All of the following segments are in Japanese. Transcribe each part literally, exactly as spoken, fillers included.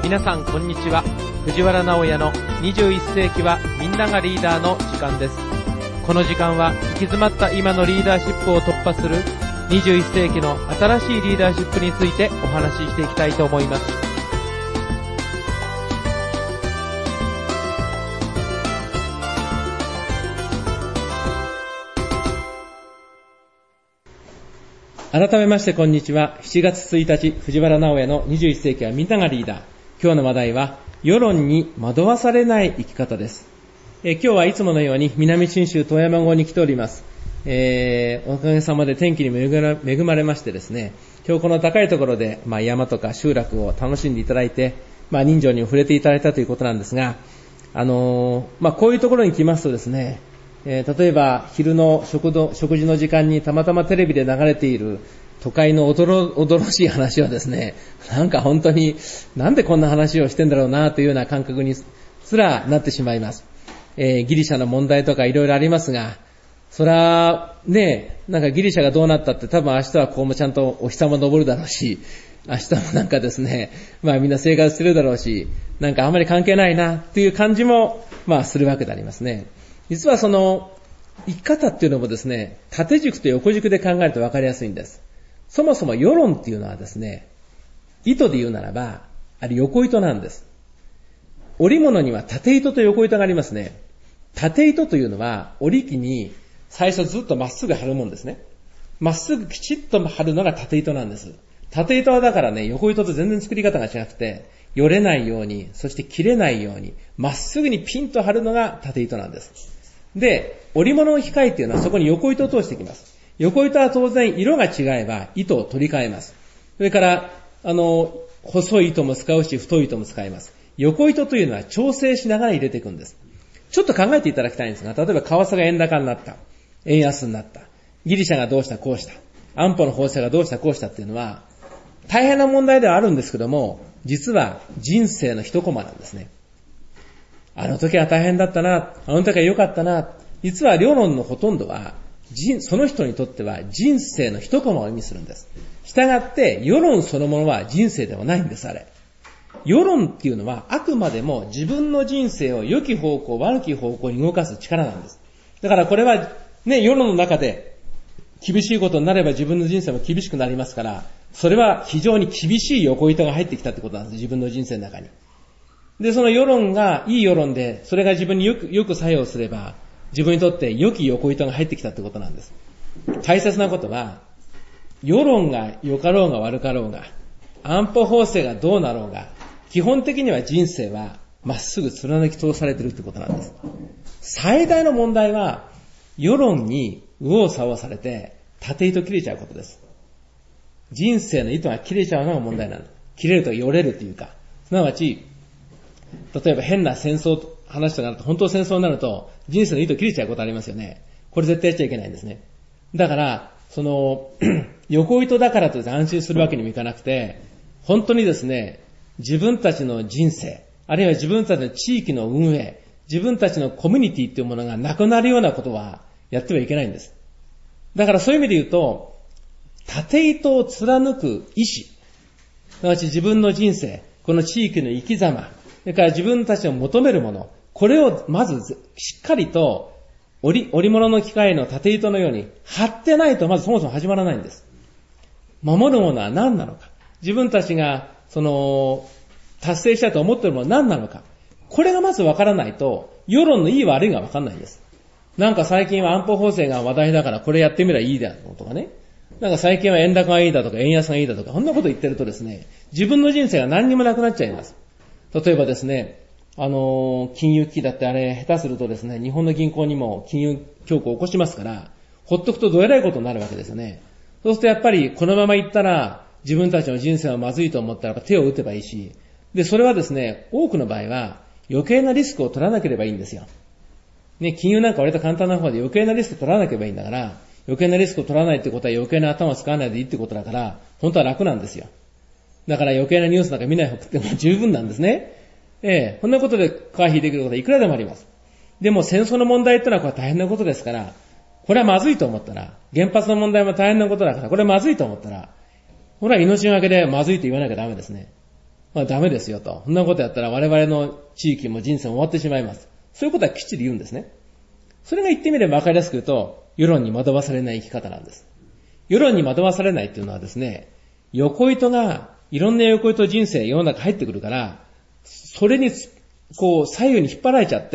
皆さんこんにちは。藤原直也のにじゅういっ世紀はみんながリーダーの時間です。この時間は行き詰まった今のリーダーシップを突破するにじゅういっ世紀の新しいリーダーシップについてお話ししていきたいと思います。改めましてこんにちは。しちがつついたち、藤原直也のにじゅういっ世紀はみんながリーダー。今日の話題は、世論に惑わされない生き方です。えー、今日はいつものように南信州富山号に来ております。えー、おかげさまで天気に恵まれましてですね、標高の高いところで、まあ、山とか集落を楽しんでいただいて、まあ、人情にも触れていただいたということなんですが、あのー、まあ、こういうところに来ますとですね、えー、例えば昼の食堂、食事の時間にたまたまテレビで流れている都会の驚々しい話はですね、なんか本当になんでこんな話をしてんだろうなというような感覚にすらなってしまいます。えー、ギリシャの問題とかいろいろありますが、そらね、なんかギリシャがどうなったって多分明日はこうもちゃんとお日様昇るだろうし、明日もなんかですね、まあみんな生活してるだろうし、なんかあまり関係ないなっていう感じもまあするわけでありますね。実はその生き方っていうのもですね、縦軸と横軸で考えると分かりやすいんです。そもそも世論っていうのはですね、糸で言うならば、あれ横糸なんです。織物には縦糸と横糸がありますね。縦糸というのは織機に最初ずっとまっすぐ張るもんですね。まっすぐきちっと張るのが縦糸なんです。縦糸はだからね、横糸と全然作り方が違くて、よれないように、そして切れないように、まっすぐにピンと張るのが縦糸なんです。で、織物の機械っていうのはそこに横糸を通してきます。横糸は当然色が違えば糸を取り替えます。それから、あの、細い糸も使うし、太い糸も使います。横糸というのは調整しながら入れていくんです。ちょっと考えていただきたいんですが、例えば為替が円高になった。円安になった。ギリシャがどうしたこうした。安保の法制がどうしたこうしたっていうのは、大変な問題ではあるんですけども、実は人生の一コマなんですね。あの時は大変だったな、あの時は良かったな。実は世論のほとんどは、その人にとっては人生の一コマを意味するんです。したがって世論そのものは人生ではないんです、あれ。世論っていうのはあくまでも自分の人生を良き方向、悪き方向に動かす力なんです。だからこれはね、世論の中で厳しいことになれば自分の人生も厳しくなりますから、それは非常に厳しい横糸が入ってきたってことなんです、自分の人生の中に。で、その世論がいい世論で、それが自分によく、よく作用すれば、自分にとって良き横糸が入ってきたってことなんです。大切なことは、世論が良かろうが悪かろうが、安保法制がどうなろうが、基本的には人生はまっすぐ貫き通されてるってことなんです。最大の問題は、世論に右往左往されて、縦糸切れちゃうことです。人生の糸が切れちゃうのが問題なんです。切れるとよれるというか、すなわち、例えば変な戦争と話となると、本当戦争になると、人生の糸切れちゃうことありますよね。これ絶対やっちゃいけないんですね。だから、その、横糸だからといって安心するわけにもいかなくて、本当にですね、自分たちの人生、あるいは自分たちの地域の運営、自分たちのコミュニティというものがなくなるようなことはやってはいけないんです。だからそういう意味で言うと、縦糸を貫く意志、すなわち自分の人生、この地域の生き様、それから自分たちの求めるもの、これをまずしっかりと織物の機械の縦糸のように張ってないとまずそもそも始まらないんです。守るものは何なのか、自分たちがその達成したいと思っているものは何なのか、これがまずわからないと世論のいい悪いがわかんないんです。なんか最近は安保法制が話題だからこれやってみればいいだとかね、なんか最近は円高がいいだとか円安がいいだとか、こんなこと言ってるとですね、自分の人生が何にもなくなっちゃいます。例えばですね、あの、金融危機だってあれ、下手するとですね、日本の銀行にも金融恐慌を起こしますから、ほっとくとどえらいことになるわけですよね。そうするとやっぱり、このまま行ったら、自分たちの人生はまずいと思ったら手を打てばいいし、で、それはですね、多くの場合は、余計なリスクを取らなければいいんですよ。ね、金融なんか割と簡単な方で余計なリスクを取らなければいいんだから、余計なリスクを取らないってことは余計な頭を使わないでいいってことだから、本当は楽なんですよ。だから余計なニュースなんか見ない方がでも十分なんですね。ええ、こんなことで回避できることはいくらでもあります。でも戦争の問題ってのはこれ大変なことですから、これはまずいと思ったら、原発の問題も大変なことだから、これはまずいと思ったら、これは命がけでまずいと言わなきゃダメですね。 まあダメですよと。そんなことやったら我々の地域も人生も終わってしまいます。そういうことはきっちり言うんですね。それが言ってみれば分かりやすく言うと、世論に惑わされない生き方なんです。世論に惑わされないっていうのはですね、横糸が、いろんな横糸人生、世の中入ってくるから、それに、こう、左右に引っ張られちゃって、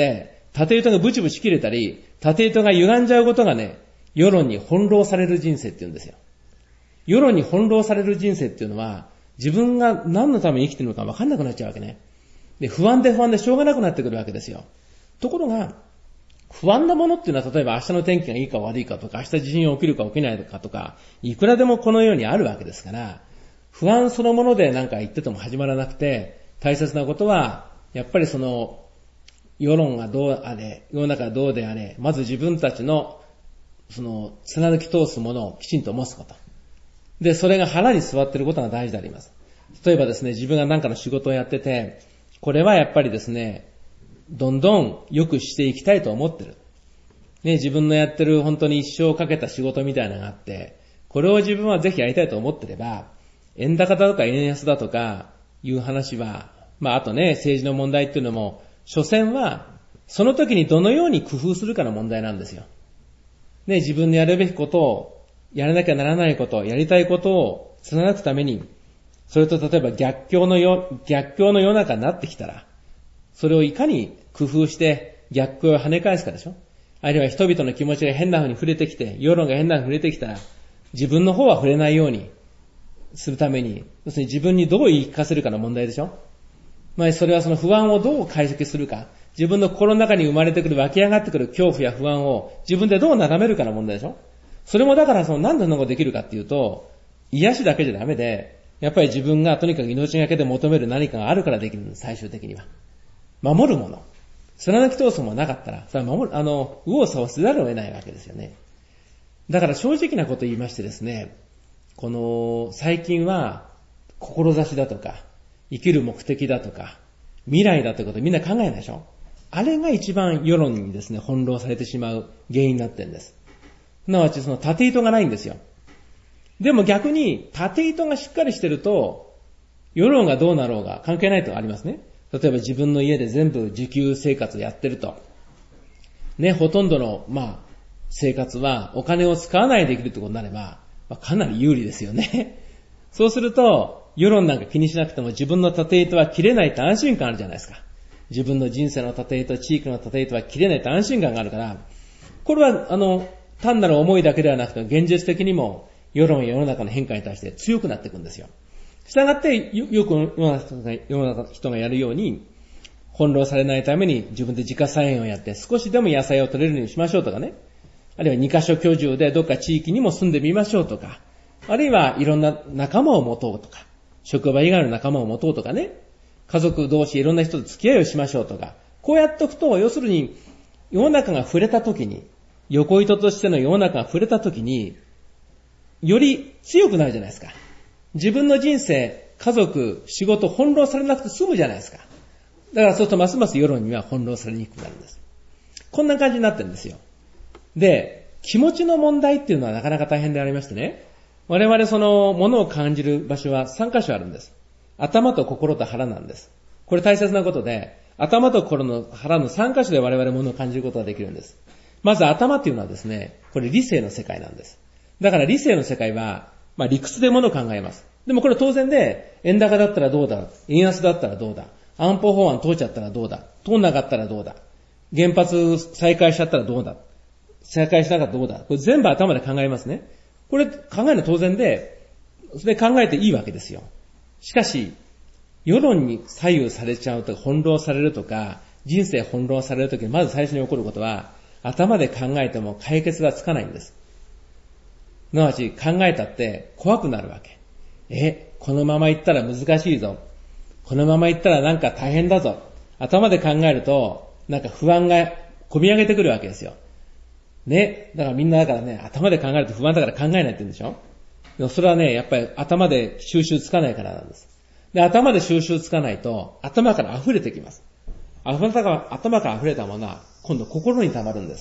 縦糸がブチブチ切れたり、縦糸が歪んじゃうことがね、世論に翻弄される人生って言うんですよ。世論に翻弄される人生っていうのは、自分が何のために生きてるのか分かんなくなっちゃうわけね。で、不安で不安でしょうがなくなってくるわけですよ。ところが、不安なものっていうのは、例えば明日の天気がいいか悪いかとか、明日地震が起きるか起きないかとか、いくらでもこの世にあるわけですから、不安そのものでなんか言ってても始まらなくて、大切なことは、やっぱりその、世論がどうあれ、世の中がどうであれ、まず自分たちの、その、貫き通すものをきちんと持つこと。で、それが腹に座っていることが大事であります。例えばですね、自分が何かの仕事をやってて、これはやっぱりですね、どんどん良くしていきたいと思ってる。ね、自分のやってる本当に一生かけた仕事みたいなのがあって、これを自分はぜひやりたいと思ってれば、円高だとか円安だとかいう話は、まああとね、政治の問題っていうのも、所詮は、その時にどのように工夫するかの問題なんですよ。ね、自分のやるべきことを、やらなきゃならないこと、やりたいことを貫くために、それと例えば逆境のよ、逆境の世の中になってきたら、それをいかに工夫して逆境を跳ね返すかでしょ。あるいは人々の気持ちが変な風に触れてきて、世論が変な風に触れてきたら、自分の方は触れないようにするために、要するに自分にどう言い聞かせるかの問題でしょ。まあそれはその不安をどう解析するか、自分の心の中に生まれてくる湧き上がってくる恐怖や不安を自分でどう眺めるかの問題でしょ。それもだからその何でそんなことできるかっていうと、癒しだけじゃダメで、やっぱり自分がとにかく命がけで求める何かがあるからできるんです、最終的には。守るもの。貫き通すものなかったら、それは守る、あの、右往左往せざるを得ないわけですよね。だから正直なこと言いましてですね、この、最近は、志だとか、生きる目的だとか、未来だということをみんな考えないでしょ。あれが一番世論にですね、翻弄されてしまう原因になってるんです。すなわちその縦糸がないんですよ。でも逆に、縦糸がしっかりしてると、世論がどうなろうが関係ないとかありますね。例えば自分の家で全部自給生活をやってると。ね、ほとんどの、まあ、生活はお金を使わないでできるってことになれば、まあ、かなり有利ですよね。そうすると、世論なんか気にしなくても自分の縦糸は切れないって安心感あるじゃないですか。自分の人生の縦糸、地域の縦糸は切れないって安心感があるから、これは、あの、単なる思いだけではなくて、現実的にも世論や世の中の変化に対して強くなっていくんですよ。したがって、よ, よく世の中が世の中の人がやるように、翻弄されないために自分で自家菜園をやって少しでも野菜を取れるようにしましょうとかね。あるいは二箇所居住でどっか地域にも住んでみましょうとか。あるいはいろんな仲間を持とうとか。職場以外の仲間を持とうとかね。家族同士いろんな人と付き合いをしましょうとか。こうやっておくと、要するに世の中が触れたときに、横糸としての世の中が触れたときに、より強くなるじゃないですか。自分の人生、家族、仕事、翻弄されなくて済むじゃないですか。だからそうするとますます世論には翻弄されにくくなるんです。こんな感じになってるんですよ。で、気持ちの問題っていうのはなかなか大変でありましてね。我々そのものを感じる場所はさん箇所あるんです。頭と心と腹なんです。これ大切なことで、頭と心の腹のさん箇所で我々ものを感じることができるんです。まず頭っていうのはですね、これ理性の世界なんです。だから理性の世界は、まあ理屈でものを考えます。でもこれ当然で、円高だったらどうだ、円安だったらどうだ、安保法案通っちゃったらどうだ、通んなかったらどうだ、原発再開しちゃったらどうだ、再開しなかったらどうだ、これ全部頭で考えますね。これ考えるの当然で、それ考えていいわけですよ。しかし、世論に左右されちゃうとか、翻弄されるとか、人生翻弄されるときにまず最初に起こることは、頭で考えても解決がつかないんです。すなわち考えたって怖くなるわけ。え、このまま行ったら難しいぞ。このまま行ったらなんか大変だぞ。頭で考えると、なんか不安が込み上げてくるわけですよ。ね。だからみんなだからね、頭で考えると不安だから考えないって言うんでしょ。でもそれはね、やっぱり頭で収集つかないからなんです。で、頭で収集つかないと、頭から溢れてきます。頭から溢れたものは、今度心に溜まるんです。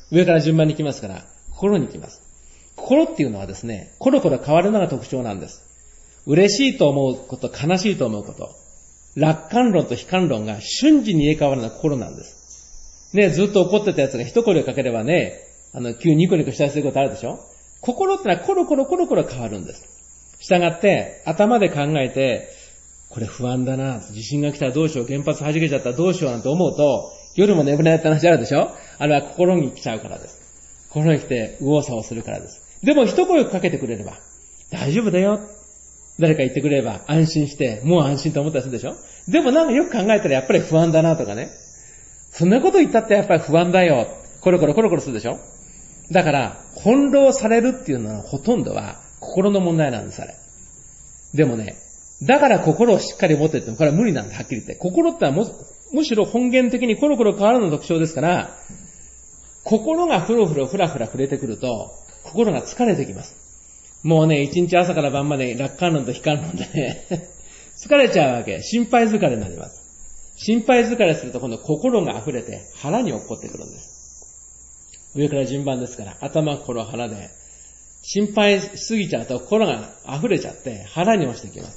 上から順番に来ますから、心に来ます。心っていうのはですね、コロコロ変わるのが特徴なんです。嬉しいと思うこと、悲しいと思うこと。 楽観論と悲観論が瞬時に入れ替わるのは心なんです。ね、ずっと怒ってたやつが一声をかければね、あの、急にニコニコしたりすることあるでしょ？心ってのはコロコロコロコロ変わるんです。したがって、頭で考えて、これ不安だな、地震が来たらどうしよう、原発弾けちゃったらどうしようなんて思うと、夜も眠れないって話あるでしょ？あれは心に来ちゃうからです。心に来て右往左往するからです。でも一声かけてくれれば、大丈夫だよ。誰か言ってくれれば安心して、もう安心と思ったりするでしょ？でもなんかよく考えたらやっぱり不安だなとかね。そんなこと言ったってやっぱり不安だよ。コロコロコロコロするでしょ？だから、翻弄されるっていうのはほとんどは心の問題なんです、あれ。でもね、だから心をしっかり持ってっても、これは無理なんだ、はっきり言って。心ってのはもむしろ本源的にコロコロ変わるの特徴ですから、心がふろふろふらふら触れてくると、心が疲れてきます。もうね、一日朝から晩まで楽観論と悲観論でね、疲れちゃうわけ。心配疲れになります。心配疲れすると今度心が溢れて腹に落っこってくるんです。上から順番ですから、頭、心、腹で、心配しすぎちゃうと心が溢れちゃって腹に落ちてきます。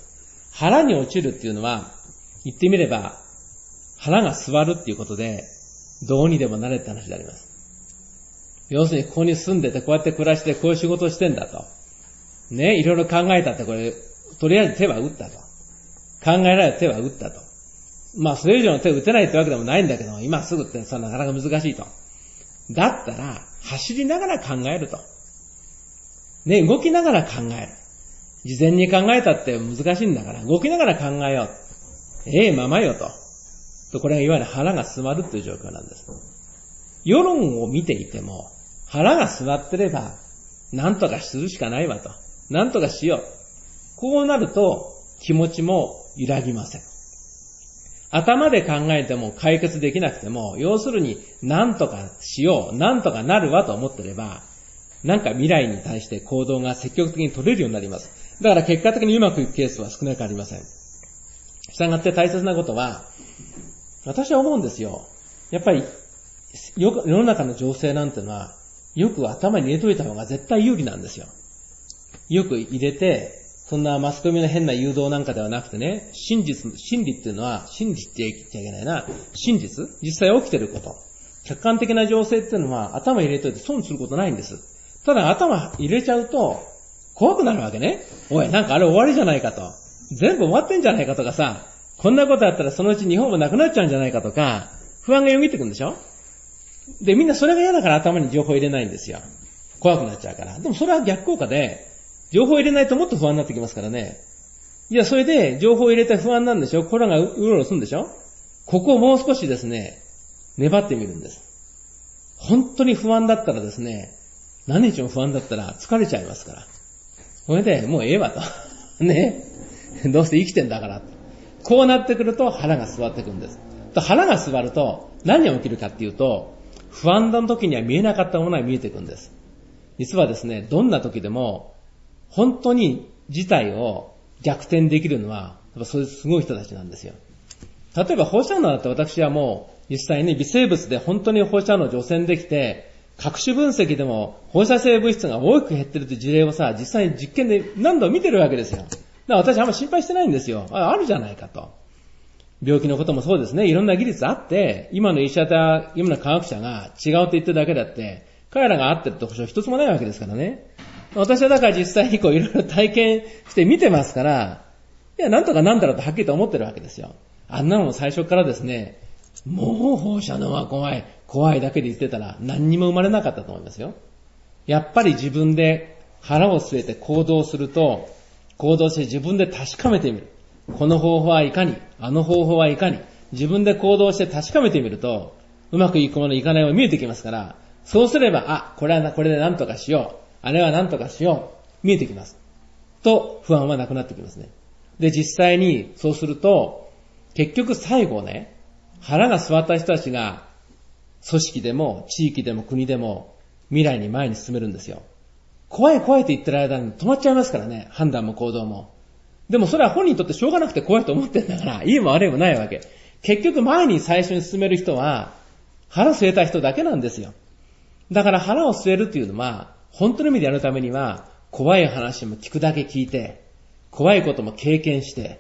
腹に落ちるっていうのは、言ってみれば、腹が座るっていうことで、どうにでもなれって話であります。要するにここに住んでてこうやって暮らしてこういう仕事をしてんだと。ね、いろいろ考えたってこれ、とりあえず手は打ったと。考えられて手は打ったと。まあそれ以上の手を打てないってわけでもないんだけど、今すぐってさ、なかなか難しいと。だったら、走りながら考えると。ね、動きながら考える。事前に考えたって難しいんだから、動きながら考えよう。ええままよと。と、これがいわゆる腹が座るという状況なんです。世論を見ていても、腹が座ってれば、なんとかするしかないわと。なんとかしよう。こうなると、気持ちも揺らぎません。頭で考えても解決できなくても、要するに、なんとかしよう、なんとかなるわと思ってれば、なんか未来に対して行動が積極的に取れるようになります。だから結果的にうまくいくケースは少なくありません。したがって大切なことは、私は思うんですよ。やっぱり、世の中の情勢なんてのは、よく頭に入れといた方が絶対有利なんですよ。よく入れて、そんなマスコミの変な誘導なんかではなくてね、真実、真理っていうのは、真実って言っちゃいけないな、真実、実際起きてること。客観的な情勢っていうのは頭入れといて損することないんです。ただ頭入れちゃうと、怖くなるわけね。おい、なんかあれ終わりじゃないかと。全部終わってんじゃないかとかさ、こんなことあったらそのうち日本もなくなっちゃうんじゃないかとか、不安がよぎってくるんでしょ？で、みんなそれが嫌だから頭に情報入れないんですよ。怖くなっちゃうから。でもそれは逆効果で、情報入れないともっと不安になってきますからね。いや、それで情報入れて不安なんでしょ？心がうろうろするんでしょ？ここをもう少しですね、粘ってみるんです。本当に不安だったらですね、何日も不安だったら疲れちゃいますから。それで、もうええわと。ね。どうせ生きてんだから。こうなってくると腹が座ってくるんです。腹が座ると何が起きるかっていうと、不安の時には見えなかったものが見えてくるんです。実はですね、どんな時でも、本当に事態を逆転できるのは、やっぱそういうすごい人たちなんですよ。例えば放射能だって私はもう、実際に微生物で本当に放射能を除染できて、各種分析でも放射性物質が大きく減ってるという事例をさ、実際に実験で何度も見てるわけですよ。だから私はあんま心配してないんですよ。あ、あるじゃないかと。病気のこともそうですね。いろんな技術あって、今の医者や今の科学者が違うと言ってるだけだって、彼らが合ってるって保証一つもないわけですからね。私はだから実際にこういろいろ体験して見てますから、いや、なんとかなんだろうとはっきりと思ってるわけですよ。あんなのも最初からですね、もう放射能は怖い、怖いだけで言ってたら何にも生まれなかったと思いますよ。やっぱり自分で腹を据えて行動すると、行動して自分で確かめてみる。この方法はいかに、あの方法はいかに、自分で行動して確かめてみると、うまくいくものいかないもの見えてきますから、そうすれば、あ、これはな、これで何とかしよう。あれは何とかしよう。見えてきます。と、不安はなくなってきますね。で、実際にそうすると、結局最後ね、腹が座った人たちが、組織でも、地域でも、国でも、未来に前に進めるんですよ。怖い怖いと言ってる間に止まっちゃいますからね、判断も行動も。でもそれは本人にとってしょうがなくて怖いと思ってんだから、いいも悪いもないわけ。結局前に最初に進める人は、腹据えた人だけなんですよ。だから腹を据えるというのは、本当の意味でやるためには、怖い話も聞くだけ聞いて、怖いことも経験して、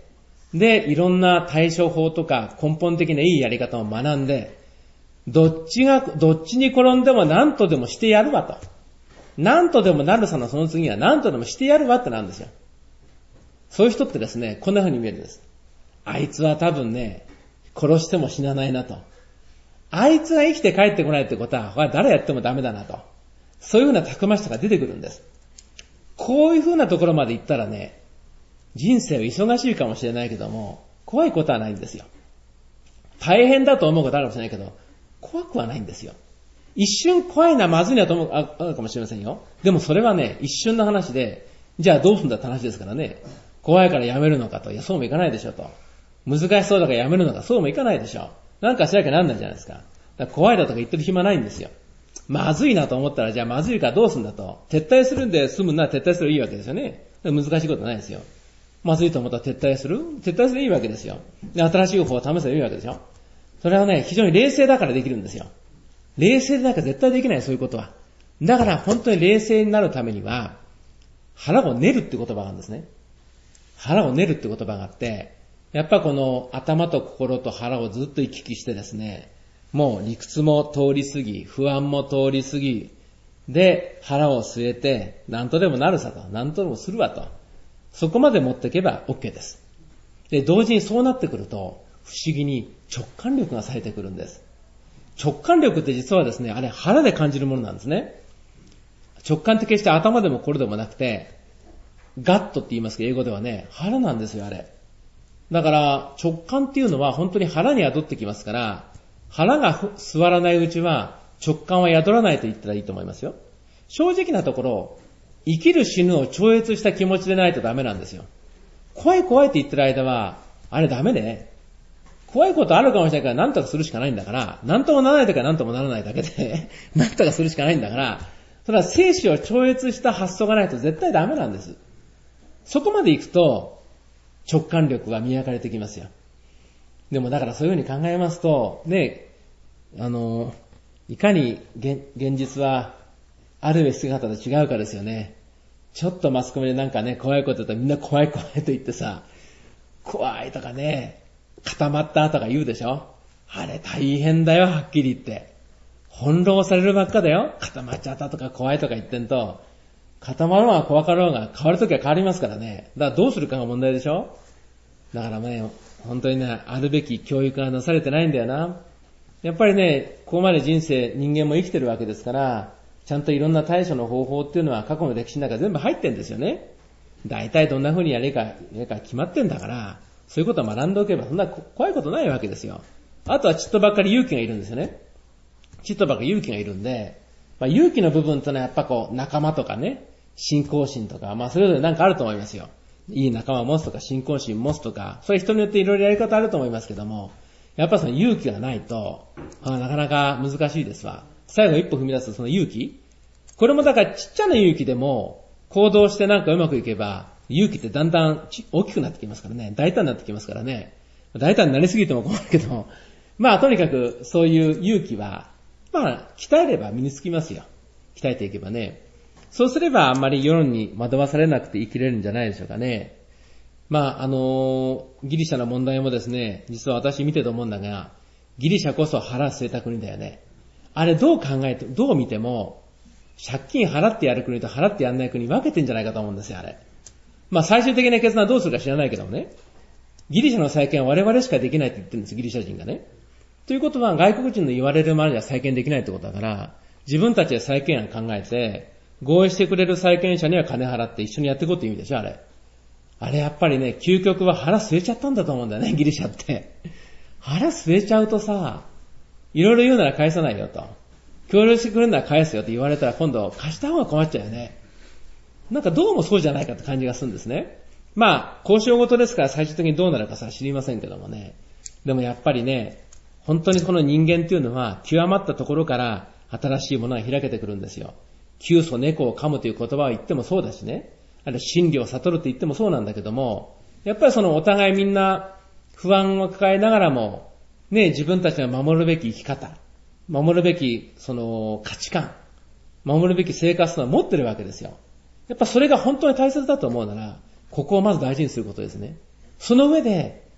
で、いろんな対処法とか根本的ないいやり方を学んで、どっちが、どっちに転んでも何とでもしてやるわと。何とでもなるさのその次は何とでもしてやるわってなんですよ。そういう人ってですね、こんな風に見えるんです。あいつは多分ね、殺しても死なないなと。あいつが生きて帰ってこないってことは、誰やってもダメだなと。そういう風なたくましさが出てくるんです。こういう風なところまで行ったらね、人生は忙しいかもしれないけども、怖いことはないんですよ。大変だと思うことあるかもしれないけど、怖くはないんですよ。一瞬怖いな、まずいなと思う、あ、あるかもしれませんよ。でもそれはね、一瞬の話で、じゃあどうすんだって話ですからね。怖いからやめるのかと。いや、そうもいかないでしょと。難しそうだからやめるのか、そうもいかないでしょ。なんかしなきゃなんないじゃないですか。だから怖いだとか言ってる暇ないんですよ。まずいなと思ったら、じゃあまずいからどうすんだと。撤退するんで済むなら撤退すればいいわけですよね。難しいことないですよ。まずいと思ったら撤退する撤退すればいいわけですよ。で、新しい方法を試せばいいわけですよ。それはね、非常に冷静だからできるんですよ。冷静でなきゃ絶対できない、そういうことは。だから本当に冷静になるためには、腹を練るって言葉があるんですね。腹を練るって言葉があって、やっぱこの頭と心と腹をずっと行き来してですね、もう理屈も通り過ぎ、不安も通り過ぎ、で、腹を据えて、何とでもなるさと、何とでもするわと。そこまで持っていけば OK です。で、同時にそうなってくると、不思議に直感力が冴えてくるんです。直感力って実はですね、あれ腹で感じるものなんですね。直感って決して頭でも心でもなくて、ガットって言いますけど、英語ではね、腹なんですよ、あれ。だから直感っていうのは本当に腹に宿ってきますから、腹が座らないうちは直感は宿らないと言ったらいいと思いますよ。正直なところ、生きる死ぬを超越した気持ちでないとダメなんですよ。怖い怖いって言ってる間は、あれダメね。怖いことあるかもしれないから何とかするしかないんだから、何ともならないときは何ともならないだけで、何とかするしかないんだから、それは生死を超越した発想がないと絶対ダメなんです。そこまで行くと、直感力が磨かれてきますよ。でもだからそういうふうに考えますと、ね、あの、いかに 現, 現実はあるべき姿と違うかですよね。ちょっとマスコミでなんかね、怖いこと言ったらみんな怖い怖いと言ってさ、怖いとかね、固まったとか言うでしょ。あれ大変だよ、はっきり言って。翻弄されるばっかだよ。固まっちゃったとか怖いとか言ってんと、固まろうが怖かろうが変わるときは変わりますからね。だからどうするかが問題でしょ。だからね、本当にね、あるべき教育がなされてないんだよな。やっぱりね、ここまで人生、人間も生きてるわけですから、ちゃんといろんな対処の方法っていうのは過去の歴史の中全部入ってんですよね。大体どんな風にやれか、やれか決まってんだから、そういうことを学んでおけばそんな怖いことないわけですよ。あとはちっとばっかり勇気がいるんですよね。ちっとばっかり勇気がいるんで、まあ、勇気の部分というのはやっぱこう仲間とかね、信仰心とか、まあそれぞれなんかあると思いますよ。いい仲間を持つとか信仰心を持つとか、それ人によっていろいろやり方あると思いますけども、やっぱその勇気がないと、あなかなか難しいですわ。最後一歩踏み出すその勇気、これもだからちっちゃな勇気でも行動してなんかうまくいけば、勇気ってだんだん大きくなってきますからね。大胆になってきますからね。大胆になりすぎても困るけど、まあとにかくそういう勇気は、まあ鍛えれば身につきますよ。鍛えていけばね。そうすればあんまり世論に惑わされなくて生きれるんじゃないでしょうかね。まああの、ギリシャの問題もですね、実は私見てと思うんだが、ギリシャこそ腹据えた国だよね。あれどう考えて、どう見ても、借金払ってやる国と払ってやんない国分けてんじゃないかと思うんですよ、あれ。まあ最終的な決断はどうするか知らないけどもね。ギリシャの再建は我々しかできないって言ってるんです、ギリシャ人がね。ということは外国人の言われるまでは再建できないってことだから、自分たちで再建案考えて、合意してくれる債権者には金払って一緒にやっていこうって意味でしょ、あれ。あれやっぱりね、究極は腹据えちゃったんだと思うんだよね、ギリシャって。腹据えちゃうとさ、いろいろ言うなら返さないよと。協力してくれるなら返すよって言われたら今度貸した方が困っちゃうよね。なんかどうもそうじゃないかって感じがするんですね。まあ、交渉事ですから最終的にどうなるかさ知りませんけどもね。でもやっぱりね、本当にこの人間っていうのは極まったところから新しいものが開けてくるんですよ。窮鼠猫を噛むという言葉を言ってもそうだしね。あるいは真理を悟るって言ってもそうなんだけども、やっぱりそのお互いみんな不安を抱えながらも、ね、自分たちが守るべき生き方、守るべきその価値観、守るべき生活は持ってるわけですよ。やっぱそれが本当に大切だと思うなら、ここをまず大事にすることですね。その上で、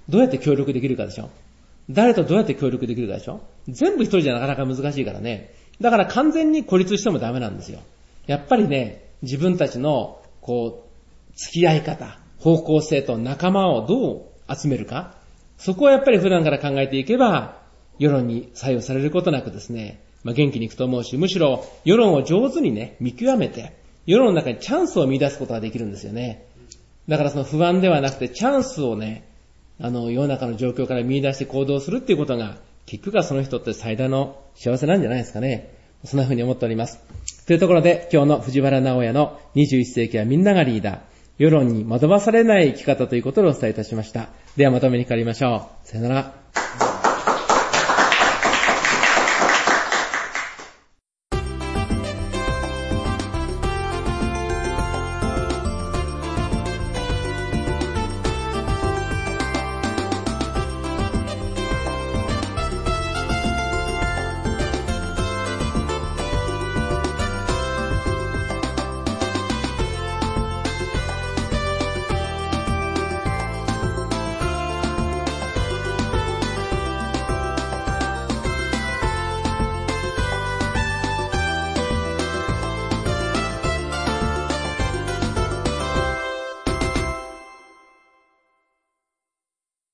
どうやって協力できるかでしょ。誰とどうやって協力できるかでしょ。全部一人じゃなかなか難しいからね。だから完全に孤立してもダメなんですよ。やっぱりね、自分たちの、こう、付き合い方、方向性と仲間をどう集めるか。そこはやっぱり普段から考えていけば、世論に左右されることなくですね、まあ、元気にいくと思うし、むしろ世論を上手にね、見極めて、世論の中にチャンスを見出すことができるんですよね。だからその不安ではなくてチャンスをね、あの世の中の状況から見出して行動するっていうことが、結局はその人って最大の幸せなんじゃないですかね。そんな風に思っております。というところで、今日の藤原直也のにじゅういっ世紀はみんながリーダー、世論に惑わされない生き方ということをお伝えいたしました。ではまとめに帰りましょう。さよなら。